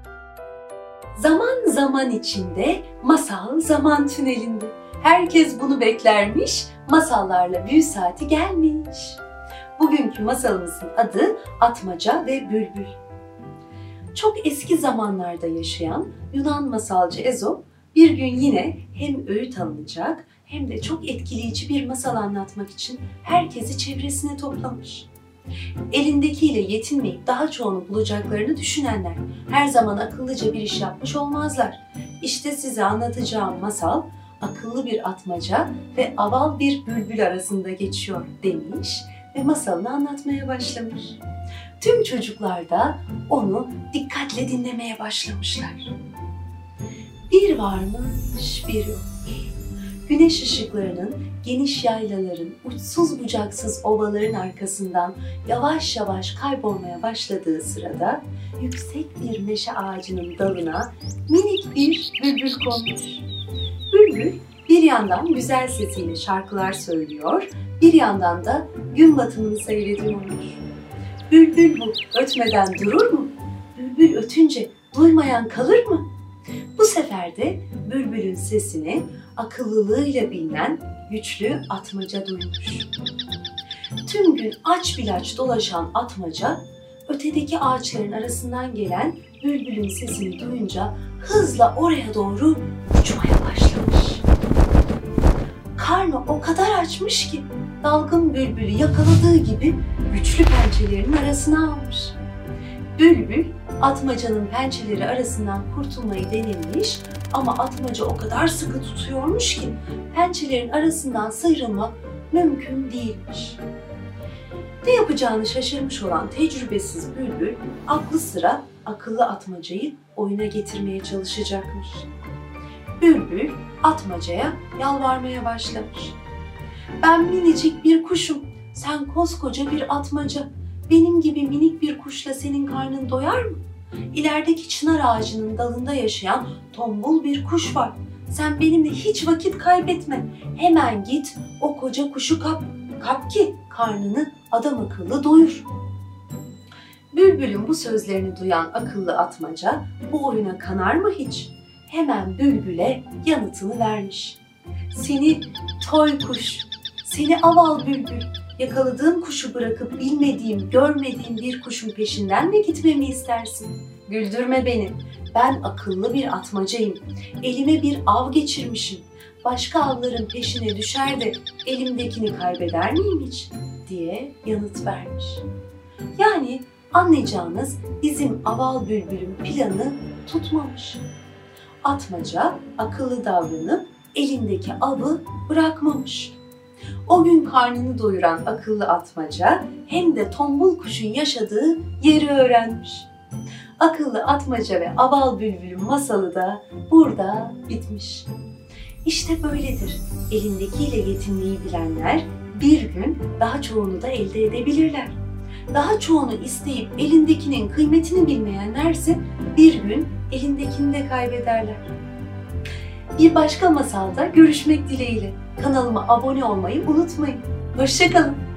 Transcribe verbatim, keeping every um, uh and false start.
Zaman zaman içinde, masal zaman tünelinde. Herkes bunu beklermiş, masallarla büyü saati gelmiş. Bugünkü masalımızın adı Atmaca ve Bülbül. Çok eski zamanlarda yaşayan Yunan masalcı Ezop bir gün yine hem öğüt alınacak hem de çok etkileyici bir masal anlatmak için herkesi çevresine toplamış. Elindekiyle yetinmeyip daha çoğunu bulacaklarını düşünenler her zaman akıllıca bir iş yapmış olmazlar. İşte size anlatacağım masal akıllı bir atmaca ve aval bir bülbül arasında geçiyor demiş ve masalını anlatmaya başlamış. Tüm çocuklar da onu dikkatle dinlemeye başlamışlar. Bir varmış, bir yokmuş. Güneş ışıklarının geniş yaylaların, uçsuz bucaksız ovaların arkasından yavaş yavaş kaybolmaya başladığı sırada yüksek bir meşe ağacının dalına minik bir bülbül konmuş. Bülbül bir yandan güzel sesiyle şarkılar söylüyor, bir yandan da gün batımını seyrediyormuş. Bülbül bu, ötmeden durur mu? Bülbül ötünce duymayan kalır mı? Bu sefer de bülbülün sesini akıllılığıyla bilinen güçlü atmaca duymuş. Tüm gün aç bilaç dolaşan atmaca, ötedeki ağaçların arasından gelen bülbülün sesini duyunca hızla oraya doğru uçmaya başlamış. Karnı o kadar açmış ki dalgın bülbülü yakaladığı gibi güçlü pençelerinin arasına almış. Bülbül, atmacanın pençeleri arasından kurtulmayı denemiş ama atmaca o kadar sıkı tutuyormuş ki pençelerin arasından sıyrılmak mümkün değilmiş. Ne yapacağını şaşırmış olan tecrübesiz bülbül, aklı sıra akıllı atmacayı oyuna getirmeye çalışacakmış. Bülbül, atmacaya yalvarmaya başlamış. Ben minicik bir kuşum, sen koskoca bir atmaca. Benim gibi minik bir kuşla senin karnın doyar mı? İlerideki çınar ağacının dalında yaşayan tombul bir kuş var. Sen benimle hiç vakit kaybetme. Hemen git o koca kuşu kap. Kap ki karnını adam akıllı doyur. Bülbülün bu sözlerini duyan akıllı atmaca bu oyuna kanar mı hiç? Hemen bülbüle yanıtını vermiş. Seni toy kuş, seni aval bülbül. Yakaladığım kuşu bırakıp bilmediğim, görmediğim bir kuşun peşinden mi gitmemi istersin? Güldürme beni. Ben akıllı bir atmacayım. Elime bir av geçirmişim. Başka avların peşine düşer de elimdekini kaybeder miyim hiç? Diye yanıt vermiş. Yani anlayacağınız bizim aval bülbülün planı tutmamış. Atmaca akıllı davranıp elindeki avı bırakmamış. O gün karnını doyuran akıllı atmaca hem de tombul kuşun yaşadığı yeri öğrenmiş. Akıllı atmaca ve aval bülbülün masalı da burada bitmiş. İşte böyledir. Elindekiyle yetinmeyi bilenler bir gün daha çoğunu da elde edebilirler. Daha çoğunu isteyip elindekinin kıymetini bilmeyenlerse bir gün elindekini de kaybederler. Bir başka masalda görüşmek dileğiyle. Kanalıma abone olmayı unutmayın. Hoşça kalın.